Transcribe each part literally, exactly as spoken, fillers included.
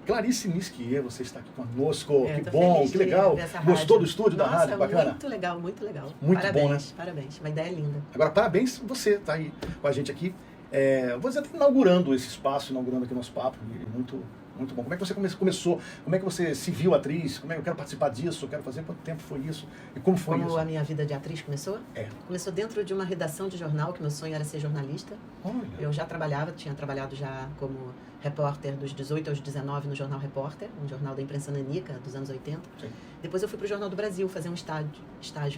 Clarice Nisquier, você está aqui conosco, É, que bom, que legal. Gostou do estúdio Nossa, da rádio? Bacana? Muito legal, muito legal. Muito parabéns, bom, né? Parabéns, uma ideia linda. Agora, parabéns, você está aí com a gente aqui. É, você está inaugurando esse espaço, inaugurando aqui o nosso papo, muito, muito bom. Como é que você come começou? Como é que você se viu atriz? Como é que eu quero participar disso? Eu quero fazer? Quanto tempo foi isso? E como foi como isso? Como a minha vida de atriz começou? É. Começou dentro de uma redação de jornal, que meu sonho era ser jornalista. Olha. Eu já trabalhava, tinha trabalhado já como repórter dos dezoito aos dezenove no Jornal Repórter, um jornal da imprensa nanica dos anos oitenta. Sim. Depois eu fui para o Jornal do Brasil fazer um estágio. estágio.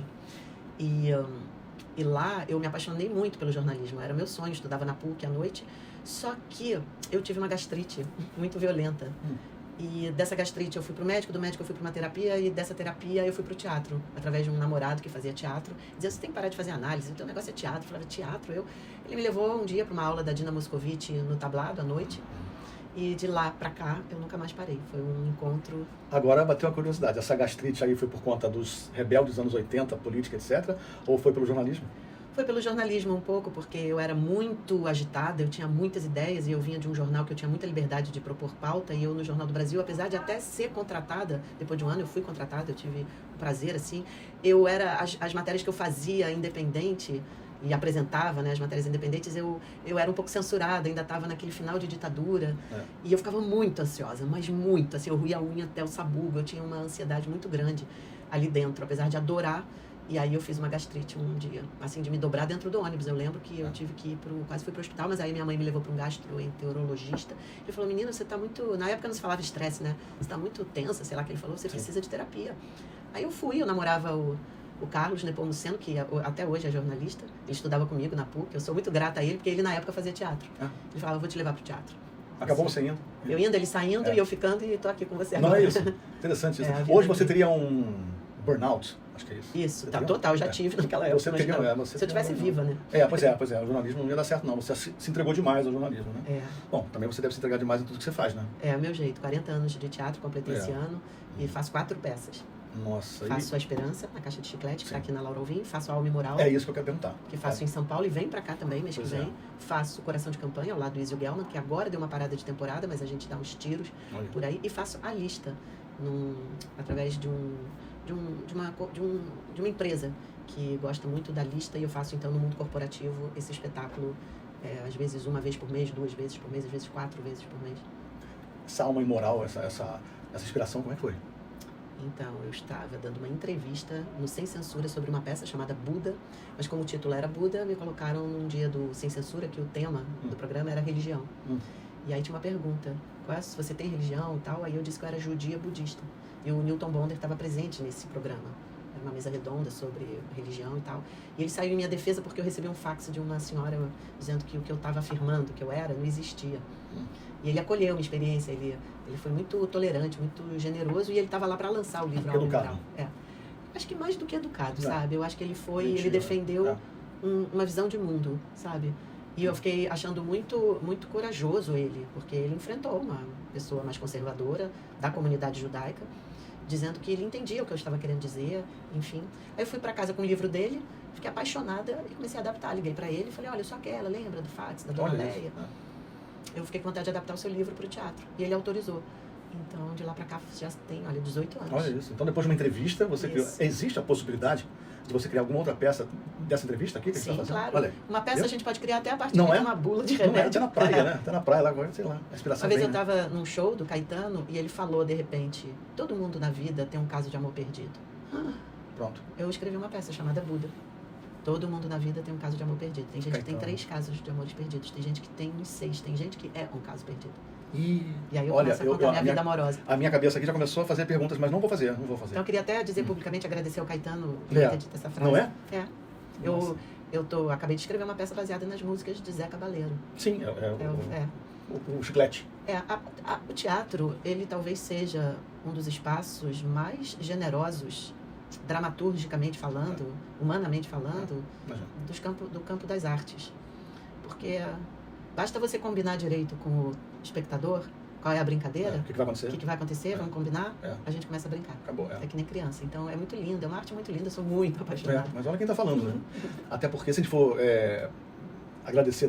E, um, e lá eu me apaixonei muito pelo jornalismo. Era meu sonho, estudava na P U C à noite. Só que eu tive uma gastrite muito violenta. Hum. E dessa gastrite eu fui pro médico, do médico eu fui para uma terapia, e dessa terapia eu fui pro teatro, através de um namorado que fazia teatro. Dizia, você tem que parar de fazer análise, o teu negócio é teatro. Eu falava, teatro? Eu... Ele me levou um dia para uma aula da Dina Moscovitch no tablado, à noite. E de lá pra cá, eu nunca mais parei. Foi um encontro... Agora, bateu uma curiosidade. Essa gastrite aí foi por conta dos rebeldes dos anos oitenta, política, etcétera? Ou foi pelo jornalismo? Foi pelo jornalismo um pouco, porque eu era muito agitada, eu tinha muitas ideias e eu vinha de um jornal que eu tinha muita liberdade de propor pauta. E eu, no Jornal do Brasil, apesar de até ser contratada, depois de um ano eu fui contratada, eu tive o prazer, assim. Eu era... As, as matérias que eu fazia independente... e apresentava, né, as matérias independentes, eu, eu era um pouco censurada, ainda estava naquele final de ditadura, é. E eu ficava muito ansiosa, mas muito, assim, eu ruía a unha até o sabugo, eu tinha uma ansiedade muito grande ali dentro, apesar de adorar, e aí eu fiz uma gastrite um dia, assim, de me dobrar dentro do ônibus. Eu lembro que eu tive que ir pro, quase fui pro hospital, mas aí minha mãe me levou para um gastroenterologista, ele falou, menina, você tá muito, na época não se falava estresse, né, você tá muito tensa, sei lá, que ele falou, você precisa de terapia. Aí eu fui, eu namorava o O Carlos Nepomuceno, que até hoje é jornalista, ele estudava comigo na P U C, eu sou muito grata a ele, porque ele na época fazia teatro. Ah. Ele falava, eu vou te levar pro teatro. Acabou assim, você indo? Eu indo, ele saindo, é. E eu ficando, e tô aqui com você agora. Não é isso? Interessante isso. É, hoje você teria um burnout, acho que é isso. Isso, tá, total, eu já tive é. naquela época. Você teria, é, você se eu tivesse viva, né? É, pois é, pois é, o jornalismo não ia dar certo não, você se entregou demais ao jornalismo, né? É. Bom, também você deve se entregar demais em tudo que você faz, né? É, o meu jeito, quarenta anos de teatro, completei é. esse ano, e faço quatro peças. Nossa, faço e... A Esperança, na Caixa de Chiclete, que está aqui na Laura Alvim. Faço a Alma e Moral. É isso que eu quero perguntar. Que faço é. em São Paulo e vem para cá também, mês pois que vem. É. Faço Coração de Campanha, ao lado do Izio Gelman, que agora deu uma parada de temporada, mas a gente dá uns tiros Olha. por aí. E faço A Lista, num, através de, um, de, um, de, uma, de, um, de uma empresa que gosta muito da lista. E eu faço, então, no mundo corporativo, esse espetáculo, é, às vezes uma vez por mês, duas vezes por mês, às vezes quatro vezes por mês. Essa Alma e Moral, essa, essa, essa inspiração, como é que foi? Então, eu estava dando uma entrevista no Sem Censura sobre uma peça chamada Buda, mas como o título era Buda, me colocaram num dia do Sem Censura, que o tema hum. do programa era religião. Hum. E aí tinha uma pergunta, qual é, se você tem religião e tal, aí eu disse que eu era judia budista. E o Newton Bonder estava presente nesse programa. Era uma mesa redonda sobre religião e tal. E ele saiu em minha defesa porque eu recebi um fax de uma senhora dizendo que o que eu estava afirmando que eu era não existia. Hum. E ele acolheu minha experiência, ele, ele foi muito tolerante, muito generoso, e ele estava lá para lançar o livro. Educado. É. Acho que mais do que educado, é. sabe? Eu acho que ele foi, Mentira. ele defendeu é. um, uma visão de mundo, sabe? E eu fiquei achando muito, muito corajoso ele, porque ele enfrentou uma pessoa mais conservadora da comunidade judaica, dizendo que ele entendia o que eu estava querendo dizer, enfim. Aí eu fui para casa com o livro dele, fiquei apaixonada e comecei a adaptar. Liguei para ele e falei, olha, eu sou aquela, lembra do fax, da Dona Leia? Eu fiquei com vontade de adaptar o seu livro para o teatro. E ele autorizou. Então, de lá para cá, já tem, olha, dezoito anos. Olha isso. Então, depois de uma entrevista, você criou... Existe a possibilidade de você criar alguma outra peça dessa entrevista aqui? Que Sim, a gente tá claro. Olha, uma peça eu? a gente pode criar até a partir Não de é? uma bula de remédio. Não é, até na praia, né? Até na praia, lá agora, sei lá. A inspiração Uma vez vem, eu né? estava num show do Caetano e ele falou, de repente, todo mundo na vida tem um caso de amor perdido. Pronto. Eu escrevi uma peça chamada Buda. Todo mundo na vida tem um caso de amor perdido. Tem gente Caetano. que tem três casos de amores perdidos. Tem gente que tem uns seis. Tem gente que é um caso perdido. E, e aí eu olha, começo a contar eu, a minha, minha vida amorosa. A minha cabeça aqui já começou a fazer perguntas, mas não vou fazer, não vou fazer. Então eu queria até dizer hum. publicamente, agradecer ao Caetano por é. ter dito essa frase. Não é? É. Eu, eu tô, acabei de escrever uma peça baseada nas músicas de Zé Cabaleiro. Sim, é, é, é, o, é. O, o chiclete. É, a, a, o teatro, ele talvez seja um dos espaços mais generosos, dramaturgicamente falando, é. humanamente falando, é. dos campo, do campo das artes. Porque basta você combinar direito com o espectador, qual é a brincadeira, é. o que, que vai acontecer, o que, que vai acontecer é. vamos combinar, é. a gente começa a brincar. Acabou, é. é que nem criança. Então é muito lindo, é uma arte muito linda, eu sou muito apaixonada. É, mas olha quem está falando, né? Até porque se a gente for é, agradecer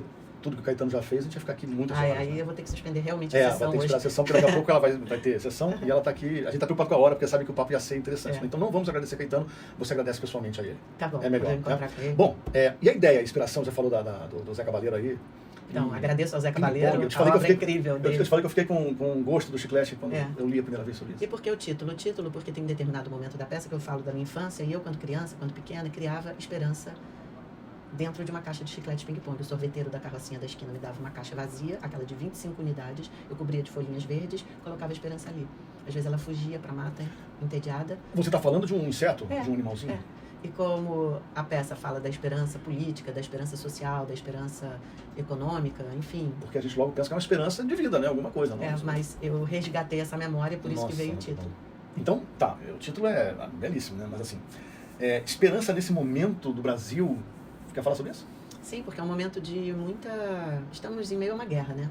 tudo que o Caetano já fez, a gente ia ficar aqui muito Ai, horas, aí né? eu vou ter que suspender realmente É, a vai sessão ter que hoje. esperar a sessão, porque daqui a pouco ela vai, vai ter sessão e ela tá aqui. A gente tá preocupado com a hora, porque sabe que o papo ia ser interessante. É. Né? Então não vamos agradecer Caetano, você agradece pessoalmente a ele. Tá bom, É melhor. vou encontrar Né? com ele. Bom, é, e a ideia, a inspiração, você falou da, da- do, do Zé Cabaleiro aí. Então, E- agradeço ao Zé e Cabaleiro, empolga. Eu te a falei que eu obra fiquei, incrível eu, dele. eu te falei que eu fiquei com, com gosto do chiclete quando É. eu li a primeira vez sobre isso. E por que o título? O título porque tem um determinado momento da peça que eu falo da minha infância, e eu, quando criança, quando pequena, criava esperança dentro de uma caixa de chiclete ping-pong. O sorveteiro da carrocinha da esquina me dava uma caixa vazia, aquela de vinte e cinco unidades, eu cobria de folhinhas verdes, colocava a esperança ali. Às vezes ela fugia para a mata, entediada. Você está falando de um inseto? É, De um animalzinho? é. E como a peça fala da esperança política, da esperança social, da esperança econômica, enfim. Porque a gente logo pensa que é uma esperança de vida, né? Alguma coisa, não? É, mas eu resgatei essa memória, por isso Nossa, que veio o muito título. bom. Então, tá, o título é belíssimo, né? Mas assim, é, esperança nesse momento do Brasil. Quer falar sobre isso? Sim, porque é um momento de muita... Estamos em meio a uma guerra, né?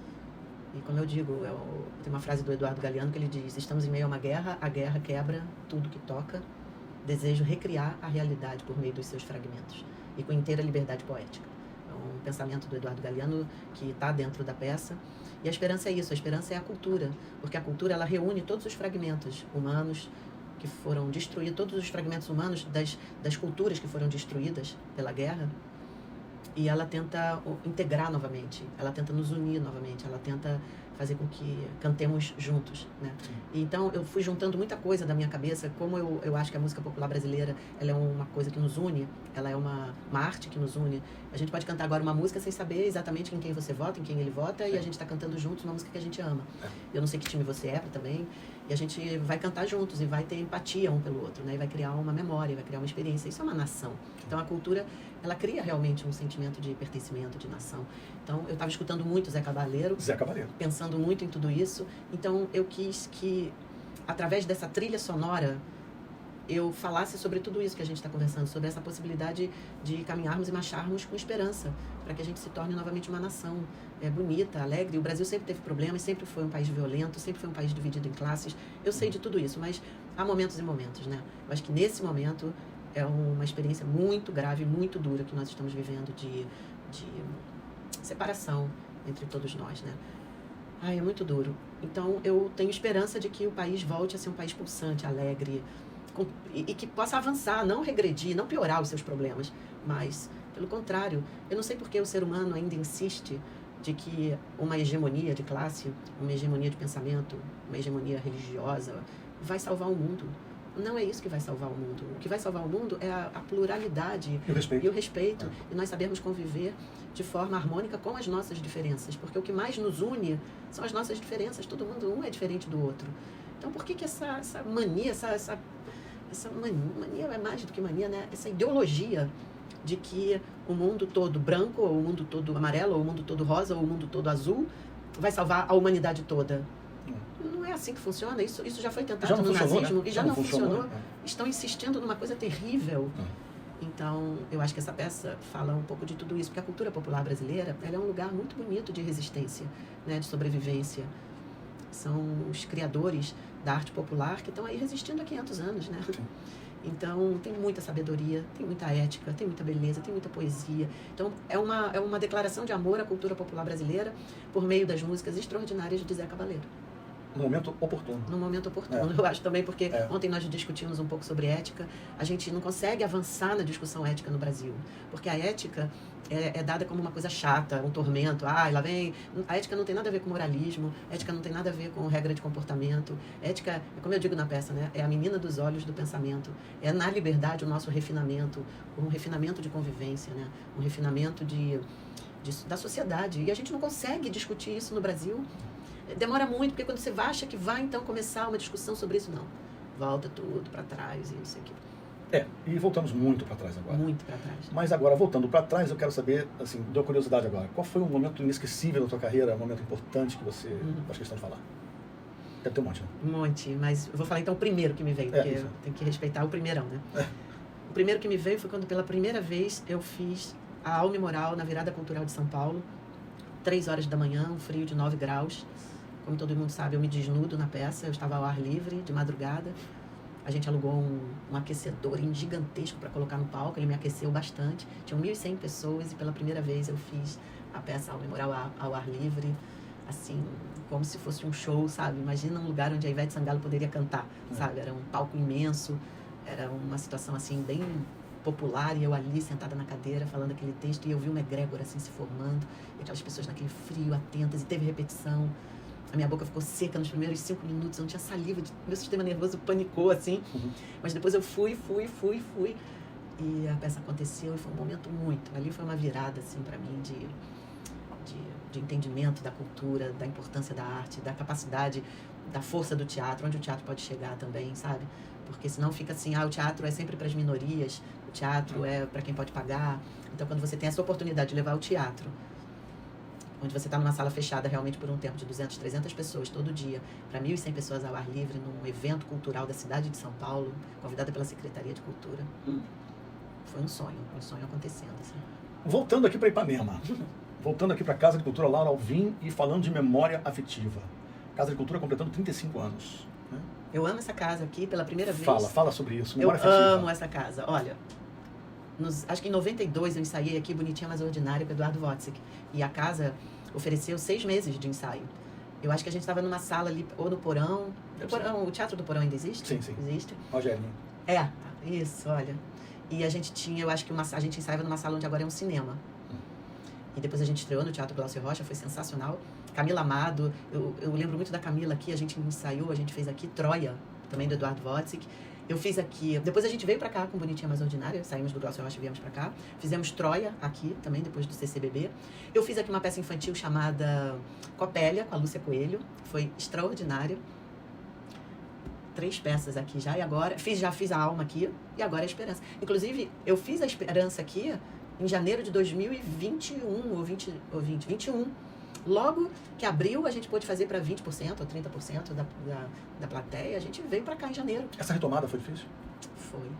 E como eu digo, eu... tem uma frase do Eduardo Galeano que ele diz: estamos em meio a uma guerra, a guerra quebra tudo que toca, desejo recriar a realidade por meio dos seus fragmentos e com inteira liberdade poética. É um pensamento do Eduardo Galeano que está dentro da peça. E a esperança é isso, a esperança é a cultura, porque a cultura ela reúne todos os fragmentos humanos que foram destruídos, todos os fragmentos humanos das, das culturas que foram destruídas pela guerra, e ela tenta integrar novamente, ela tenta nos unir novamente, ela tenta fazer com que cantemos juntos, né? E então eu fui juntando muita coisa da minha cabeça, como eu, eu acho que a música popular brasileira ela é uma coisa que nos une, ela é uma, uma arte que nos une. A gente pode cantar agora uma música sem saber exatamente em quem você vota, em quem ele vota, e a gente está cantando juntos uma música que a gente ama. Eu não sei que time você é também, e a gente vai cantar juntos e vai ter empatia um pelo outro, né? E vai criar uma memória, vai criar uma experiência. Isso é uma nação. Então a cultura, ela cria realmente um sentimento de pertencimento, de nação. Então eu estava escutando muito Zé Cabaleiro, Zé Cabaleiro. pensando muito em tudo isso. Então eu quis que, através dessa trilha sonora, eu falasse sobre tudo isso que a gente está conversando, sobre essa possibilidade de caminharmos e marcharmos com esperança, para que a gente se torne novamente uma nação é, bonita, alegre. O Brasil sempre teve problemas, sempre foi um país violento, sempre foi um país dividido em classes. Eu sei de tudo isso, mas há momentos e momentos, né? Eu acho que nesse momento é uma experiência muito grave, muito dura que nós estamos vivendo de, de separação entre todos nós, né? Ai, é muito duro. Então eu tenho esperança de que o país volte a ser um país pulsante, alegre, e, e que possa avançar, não regredir, não piorar os seus problemas, mas, pelo contrário, eu não sei por que o ser humano ainda insiste de que uma hegemonia de classe, uma hegemonia de pensamento, uma hegemonia religiosa vai salvar o mundo. Não é isso que vai salvar o mundo. O que vai salvar o mundo é a, a pluralidade E o respeito. e o respeito. É. E nós sabermos conviver de forma harmônica com as nossas diferenças, porque o que mais nos une são as nossas diferenças. Todo mundo, um é diferente do outro. Então, por que que essa, essa mania, essa, essa, essa mania, mania é mais do que mania, né? Essa ideologia de que o mundo todo branco, ou o mundo todo amarelo, ou o mundo todo rosa, ou o mundo todo azul vai salvar a humanidade toda. Não é assim que funciona. Isso, isso já foi tentado Já não no funcionou, nazismo, né? e já, não funcionou. funcionou, né? Estão insistindo numa coisa terrível. Então, eu acho que essa peça fala um pouco de tudo isso, porque a cultura popular brasileira, ela é um lugar muito bonito de resistência, né, de sobrevivência. São os criadores da arte popular que estão aí resistindo há quinhentos anos, né? Então, tem muita sabedoria, tem muita ética, tem muita beleza, tem muita poesia. Então, é uma, é uma declaração de amor à cultura popular brasileira por meio das músicas extraordinárias de Zé Cabaleiro. No momento oportuno. No momento oportuno, É. eu acho também, porque É. ontem nós discutimos um pouco sobre ética. A gente não consegue avançar na discussão ética no Brasil, porque a ética é, é dada como uma coisa chata, um tormento. Ah, lá vem... A ética não tem nada a ver com moralismo, a ética não tem nada a ver com regra de comportamento. A ética, é como eu digo na peça, né? É a menina dos olhos do pensamento. É na liberdade o nosso refinamento, um refinamento de convivência, né? Um refinamento de, de, da sociedade. E a gente não consegue discutir isso no Brasil. Demora muito, porque quando você acha que vai, então, começar uma discussão sobre isso, não. Volta tudo para trás e não sei o quê. É, e voltamos muito para trás agora. Muito para trás. Mas agora, voltando para trás, eu quero saber, assim, deu curiosidade agora. Qual foi um momento inesquecível da tua carreira, um momento importante que você Uhum. faz questão de falar? Deve ter um monte, né? Um monte, mas eu vou falar então o primeiro que me veio, É, porque isso. tem que respeitar o primeirão, né? É. O primeiro que me veio foi quando pela primeira vez eu fiz a Alma e Moral na Virada Cultural de São Paulo, três horas da manhã, um frio de nove graus. Como todo mundo sabe, eu me desnudo na peça, eu estava ao ar livre, de madrugada. A gente alugou um, um aquecedor gigantesco para colocar no palco. Ele me aqueceu bastante. Tinham mil e cem pessoas e pela primeira vez eu fiz a peça ao Memorial ao, ao ar livre, assim, como se fosse um show, sabe? Imagina um lugar onde a Ivete Sangalo poderia cantar, é. sabe? Era um palco imenso, era uma situação assim bem popular e eu ali sentada na cadeira falando aquele texto e eu vi uma egrégora assim se formando e aquelas pessoas naquele frio, atentas, e teve repetição. A minha boca ficou seca nos primeiros cinco minutos, eu não tinha saliva, meu sistema nervoso panicou, assim. Uhum. Mas depois eu fui, fui, fui, fui. E a peça aconteceu e foi um momento muito... Ali foi uma virada, assim, para mim, de, de, de entendimento da cultura, da importância da arte, da capacidade, da força do teatro, onde o teatro pode chegar também, sabe? Porque senão fica assim, ah, o teatro é sempre para as minorias, o teatro é para quem pode pagar. Então, quando você tem essa oportunidade de levar o teatro, onde você está numa sala fechada realmente por um tempo de duzentas, trezentas pessoas todo dia, para mil e cem pessoas ao ar livre, num evento cultural da cidade de São Paulo, convidada pela Secretaria de Cultura. Hum. Foi um sonho, um sonho acontecendo. Assim. Voltando aqui para Ipanema, voltando aqui para a Casa de Cultura Laura Alvim e falando de memória afetiva. Casa de Cultura completando trinta e cinco anos. Né? Eu amo essa casa aqui pela primeira vez. Fala, fala sobre isso. Memória eu afetiva. amo essa casa. Olha, nos, acho que em noventa e dois eu ensaiei aqui Bonitinha Mais Ordinária com Eduardo Wozzeck. E a casa ofereceu seis meses de ensaio. Eu acho que a gente estava numa sala ali, ou no Porão. O, porão o Teatro do Porão ainda existe? Sim, sim. Existe. Rogério. É, isso, olha. E a gente tinha, eu acho que uma, a gente ensaiava numa sala onde agora é um cinema. Hum. E depois a gente estreou no Teatro Glaucio Rocha, foi sensacional. Camila Amado, eu, eu lembro muito da Camila aqui, a gente ensaiou, a gente fez aqui Troia, também do Eduardo Wozzeck. Eu fiz aqui, depois a gente veio pra cá com Bonitinha Mais Ordinária, saímos do Glaucio Rocha e viemos pra cá. Fizemos Troia aqui, também depois do C C B B. Eu fiz aqui uma peça infantil chamada Copélia, com a Lúcia Coelho, foi extraordinária. Três peças aqui já, e agora, fiz, já fiz a Alma aqui, e agora a Esperança. Inclusive, eu fiz a Esperança aqui em janeiro de dois mil e vinte e um, ou vinte, ou vinte, vinte e um. Logo que abriu, a gente pôde fazer para vinte por cento ou trinta por cento da, da, da plateia. A gente veio para cá em janeiro. Essa retomada foi difícil? Foi.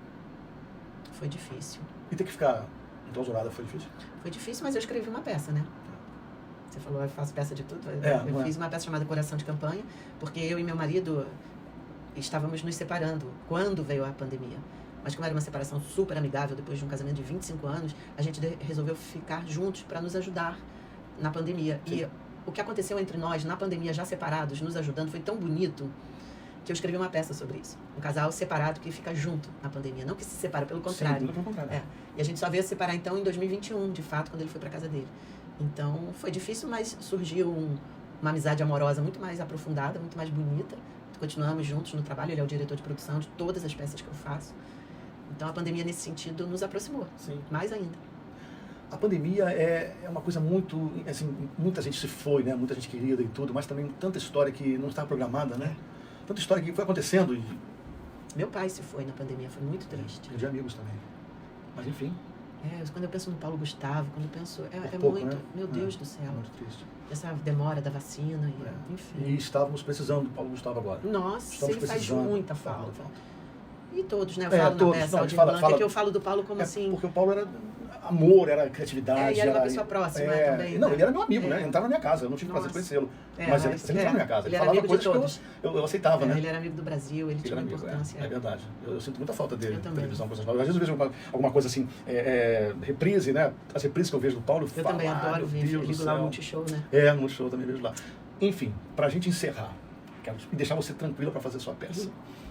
Foi difícil. E ter que ficar enclausurada foi difícil? Foi difícil, mas eu escrevi uma peça, né? Você falou, eu faço peça de tudo. É, eu fiz é. uma peça chamada Coração de Campanha, porque eu e meu marido estávamos nos separando quando veio a pandemia. Mas como era uma separação super amigável, depois de um casamento de vinte e cinco anos, a gente resolveu ficar juntos para nos ajudar na pandemia. Sim. E o que aconteceu entre nós, na pandemia, já separados, nos ajudando, foi tão bonito que eu escrevi uma peça sobre isso. Um casal separado que fica junto na pandemia. Não que se separa, pelo contrário. Sim, pelo contrário. É. E a gente só veio se separar, então, em dois mil e vinte e um, de fato, quando ele foi para casa dele. Então, foi difícil, mas surgiu um, uma amizade amorosa muito mais aprofundada, muito mais bonita. Continuamos juntos no trabalho, ele é o diretor de produção de todas as peças que eu faço. Então, a pandemia, nesse sentido, nos aproximou. Sim. Mais ainda. A pandemia é, é uma coisa muito, assim, muita gente se foi, né? Muita gente querida e tudo, mas também tanta história que não estava programada, né? Tanta história que foi acontecendo. E... Meu pai se foi na pandemia, foi muito triste. E de amigos também. Mas enfim. É, quando eu penso no Paulo Gustavo, quando eu penso... É, é pouco, muito... Né? Meu Deus é, do céu. É muito triste. Essa demora da vacina, e, é. enfim. E estávamos precisando do Paulo Gustavo agora. Nossa, estávamos ele faz muita falta. falta. E todos, né? Eu é, falo todos, na peça, não, Aldir fala, Blanc, fala, é que eu falo do Paulo como é, assim... Porque o Paulo era amor, era criatividade. É, e era uma era, pessoa próxima é, também. Não, né? ele era meu amigo, é. né? Ele entrava na minha casa, eu não tive prazer de conhecê-lo. É, mas, mas ele sempre é. entrava na minha casa. Ele, ele falava coisas todos. que eu, eu, eu aceitava, é, né? Ele era amigo do Brasil, ele, ele tinha uma amigo, importância. É, é verdade. Eu, eu sinto muita falta dele na televisão. Às também. vezes eu vejo alguma, alguma coisa assim, é, é, reprise, né? As reprises que eu vejo do Paulo, eu falo, também ah, adoro ver, eu ligo lá o Multishow, né? É, no Multishow também vejo lá. Enfim, pra gente encerrar, quero deixar você tranquila para fazer sua peça. Uhum.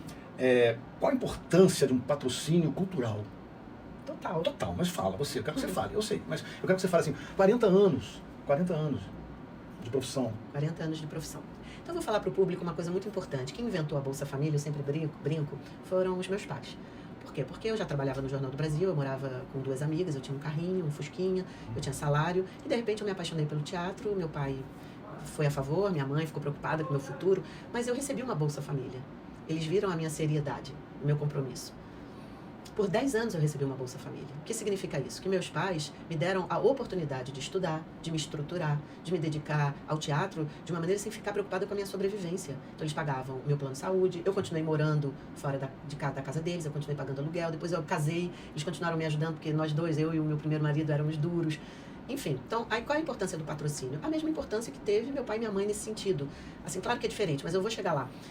É, qual a importância de um patrocínio cultural? Total. Total, mas fala, você, eu quero que você fale, eu sei, mas eu quero que você fale assim, quarenta anos, quarenta anos de profissão. quarenta anos de profissão. Então eu vou falar para o público uma coisa muito importante. Quem inventou a Bolsa Família, eu sempre brinco, brinco, foram os meus pais. Por quê? Porque eu já trabalhava no Jornal do Brasil, eu morava com duas amigas, eu tinha um carrinho, um fusquinha, eu tinha salário, e de repente eu me apaixonei pelo teatro, meu pai foi a favor, minha mãe ficou preocupada com o meu futuro, mas eu recebi uma Bolsa Família. Eles viram a minha seriedade, o meu compromisso. Por dez anos eu recebi uma Bolsa Família. O que significa isso? Que meus pais me deram a oportunidade de estudar, de me estruturar, de me dedicar ao teatro de uma maneira sem ficar preocupada com a minha sobrevivência. Então eles pagavam o meu plano de saúde, eu continuei morando fora da, de, da casa deles, eu continuei pagando aluguel, depois eu casei, eles continuaram me ajudando, porque nós dois, eu e o meu primeiro marido, éramos duros. Enfim, então, aí qual a importância do patrocínio? A mesma importância que teve meu pai e minha mãe nesse sentido. Assim, claro que é diferente, mas eu vou chegar lá.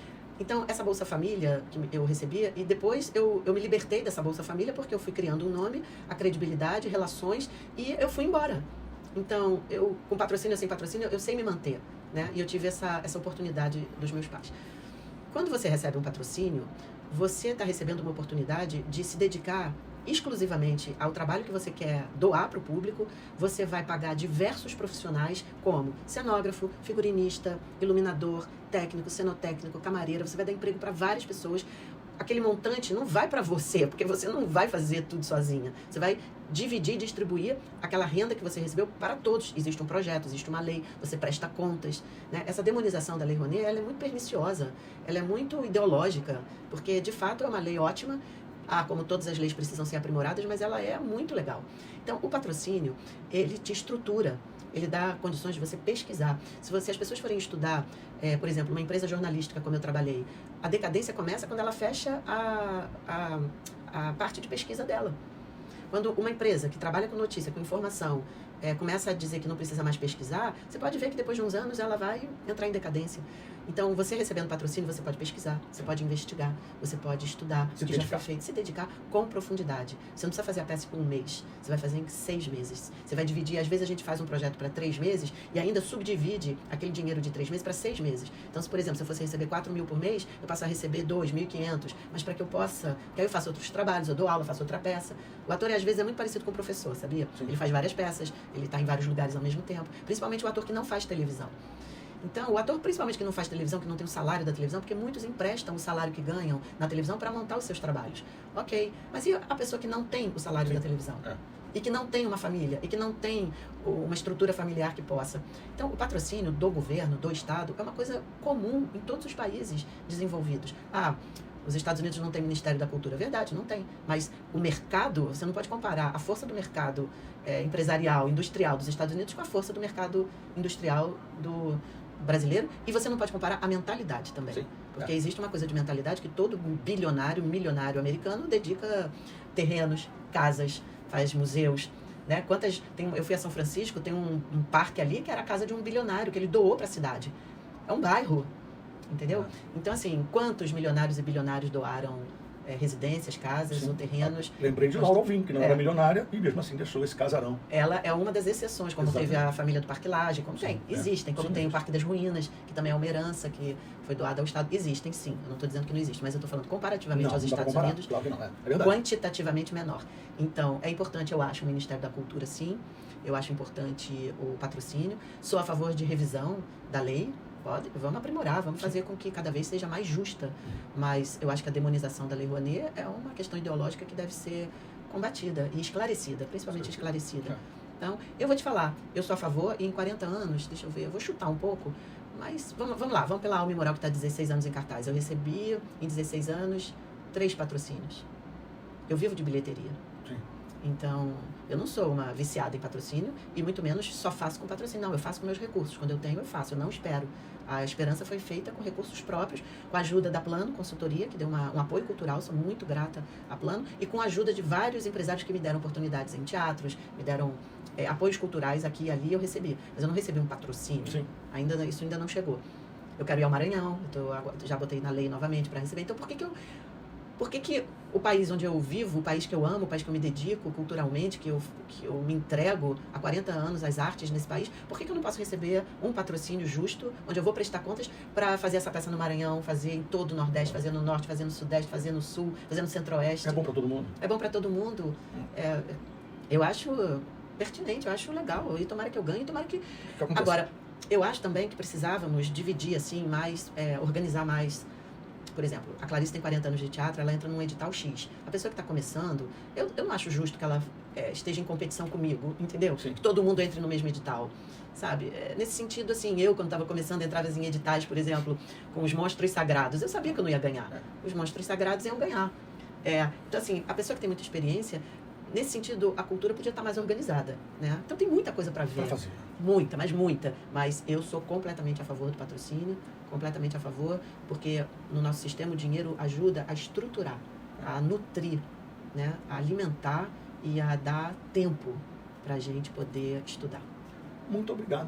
Então, essa Bolsa Família que eu recebia, e depois eu, eu me libertei dessa Bolsa Família porque eu fui criando um nome, a credibilidade, relações, e eu fui embora. Então, eu, com patrocínio ou sem patrocínio, eu sei me manter, né? E eu tive essa, essa oportunidade dos meus pais. Quando você recebe um patrocínio, você está recebendo uma oportunidade de se dedicar exclusivamente ao trabalho que você quer doar para o público. Você vai pagar diversos profissionais, como cenógrafo, figurinista, iluminador, técnico, cenotécnico, camareira. Você vai dar emprego para várias pessoas. Aquele montante não vai para você, porque você não vai fazer tudo sozinha. Você vai dividir, distribuir aquela renda que você recebeu para todos. Existe um projeto, existe uma lei, você presta contas, né? Essa demonização da Lei Rouanet, ela é muito perniciosa, ela é muito ideológica, porque de fato é uma lei ótima. Ah, como todas as leis precisam ser aprimoradas, mas ela é muito legal. Então, o patrocínio, ele te estrutura, ele dá condições de você pesquisar. Se você, as pessoas forem estudar, é, por exemplo, uma empresa jornalística, como eu trabalhei, a decadência começa quando ela fecha a, a, a parte de pesquisa dela. Quando uma empresa que trabalha com notícia, com informação, é, começa a dizer que não precisa mais pesquisar, você pode ver que depois de uns anos ela vai entrar em decadência. Então, você recebendo patrocínio, você pode pesquisar, você pode investigar, você pode estudar, se o que dedicar. já foi feito, se dedicar com profundidade. Você não precisa fazer a peça por um mês, você vai fazer em seis meses. Você vai dividir, às vezes a gente faz um projeto para três meses e ainda subdivide aquele dinheiro de três meses para seis meses. Então, se, por exemplo, se eu fosse receber quatro mil por mês, eu passo a receber dois mil e quinhentos, mas para que eu possa, que aí eu faço outros trabalhos, eu dou aula, faço outra peça. O ator, às vezes, é muito parecido com o professor, sabia? Sim. Ele faz várias peças, ele está em vários lugares ao mesmo tempo, principalmente o ator que não faz televisão. Então, o ator, principalmente que não faz televisão, que não tem o salário da televisão, porque muitos emprestam o salário que ganham na televisão para montar os seus trabalhos. Ok, mas e a pessoa que não tem o salário Sim. da televisão? É. E que não tem uma família, e que não tem uma estrutura familiar que possa. Então, o patrocínio do governo, do Estado, é uma coisa comum em todos os países desenvolvidos. Ah, os Estados Unidos não têm Ministério da Cultura. Verdade, não tem. Mas o mercado, você não pode comparar a força do mercado é, empresarial, industrial dos Estados Unidos com a força do mercado industrial do brasileiro, e você não pode comparar a mentalidade também. Sim, porque é. existe uma coisa de mentalidade que todo bilionário, milionário americano dedica terrenos, casas, faz museus, né? Quantas, tem, eu fui a São Francisco, tem um, um parque ali que era a casa de um bilionário, que ele doou para a cidade. É um bairro, entendeu? É. Então, assim, quantos milionários e bilionários doaram é, residências, casas Sim. ou terrenos? Lembrei de Laura Alvim, que não É. era milionária e mesmo assim deixou esse casarão. Ela é uma das exceções, como Exatamente. teve a família do Parque Lage, como Sim, tem, é. existem, como Sim, tem o existe. Parque das Ruínas, que também é uma herança que foi doada ao Estado. Existem, sim. Eu não estou dizendo que não existe, mas eu estou falando comparativamente Não, aos não dá pra Estados comparar. Unidos, Claro que não, é. É verdade. quantitativamente menor. Então, é importante, eu acho, o Ministério da Cultura, sim. Eu acho importante o patrocínio. Sou a favor de revisão da lei. Pode, vamos aprimorar, vamos fazer com que cada vez seja mais justa. Mas eu acho que a demonização da Lei Rouanet é uma questão ideológica que deve ser combatida e esclarecida, principalmente Sim. esclarecida. É. Então, eu vou te falar, eu sou a favor, e em quarenta anos, deixa eu ver, eu vou chutar um pouco, mas vamos, vamos lá, vamos pela Alma Moral, que está há dezesseis anos em cartaz. Eu recebi, em dezesseis anos, três patrocínios. Eu vivo de bilheteria. Sim. Então, eu não sou uma viciada em patrocínio, e muito menos só faço com patrocínio. Não, eu faço com meus recursos. Quando eu tenho, eu faço, eu não espero. A Esperança foi feita com recursos próprios, com a ajuda da Plano Consultoria, que deu uma, um apoio cultural, sou muito grata à Plano, e com a ajuda de vários empresários que me deram oportunidades em teatros, me deram é, apoios culturais aqui e ali, eu recebi. Mas eu não recebi um patrocínio. Sim. Ainda, isso ainda não chegou. Eu quero ir ao Maranhão, eu tô, já botei na lei novamente para receber. Então, por que que eu... Por que que o país onde eu vivo, o país que eu amo, o país que eu me dedico culturalmente, que eu, que eu me entrego há quarenta anos às artes nesse país, por que que eu não posso receber um patrocínio justo, onde eu vou prestar contas para fazer essa peça no Maranhão, fazer em todo o Nordeste, fazer no Norte, fazer no Sudeste, fazer no Sul, fazer no Centro-Oeste? É bom para todo mundo. É bom para todo mundo. É, eu acho pertinente, eu acho legal. E tomara que eu ganhe, tomara que... que acontece? Agora, eu acho também que precisávamos dividir, assim, mais, é, organizar mais. Por exemplo, a Clarice tem quarenta anos de teatro, ela entra num edital X. A pessoa que está começando, eu, eu não acho justo que ela é, esteja em competição comigo, entendeu? Sim. Que todo mundo entre no mesmo edital, sabe? É, nesse sentido, assim, eu, quando estava começando, entrava em editais, por exemplo, com os monstros sagrados. Eu sabia que eu não ia ganhar. É. Os monstros sagrados iam ganhar. É, então, assim, a pessoa que tem muita experiência, nesse sentido, a cultura podia estar mais organizada, né? Então, tem muita coisa para ver. Para fazer. Muita, mas muita. Mas eu sou completamente a favor do patrocínio, completamente a favor, porque no nosso sistema o dinheiro ajuda a estruturar, a nutrir, né? A alimentar e a dar tempo para a gente poder estudar. Muito obrigado.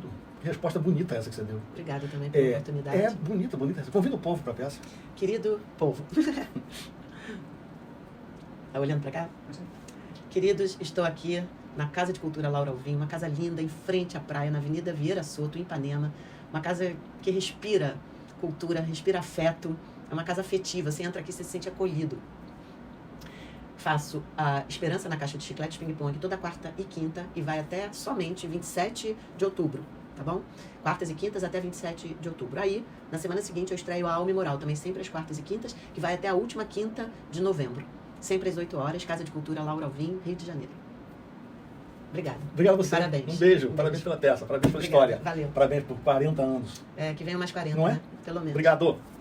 Que resposta bonita essa que você deu. Obrigada também pela É, oportunidade. é bonita, bonita. Convida o povo para a peça. Querido povo. Tá olhando para cá? Queridos, estou aqui na Casa de Cultura Laura Alvim, uma casa linda em frente à praia, na Avenida Vieira Soto, em Ipanema. Uma casa que respira cultura, respira afeto. É uma casa afetiva. Você entra aqui e se sente acolhido. Faço a Esperança na Caixa de Chicletes Ping-Pong toda quarta e quinta e vai até somente vinte e sete de outubro, tá bom? Quartas e quintas até vinte e sete de outubro. Aí, na semana seguinte, eu estreio a Alma e Moral, também sempre às quartas e quintas, que vai até a última quinta de novembro. Sempre às oito horas, Casa de Cultura Laura Alvim, Rio de Janeiro. Obrigada. Obrigado a você. Parabéns. Um beijo. Um parabéns beijo. pela peça. Parabéns pela Obrigada. história. Valeu. Parabéns por quarenta anos. É, que venham mais quarenta, Não é? né? Pelo menos. Obrigado.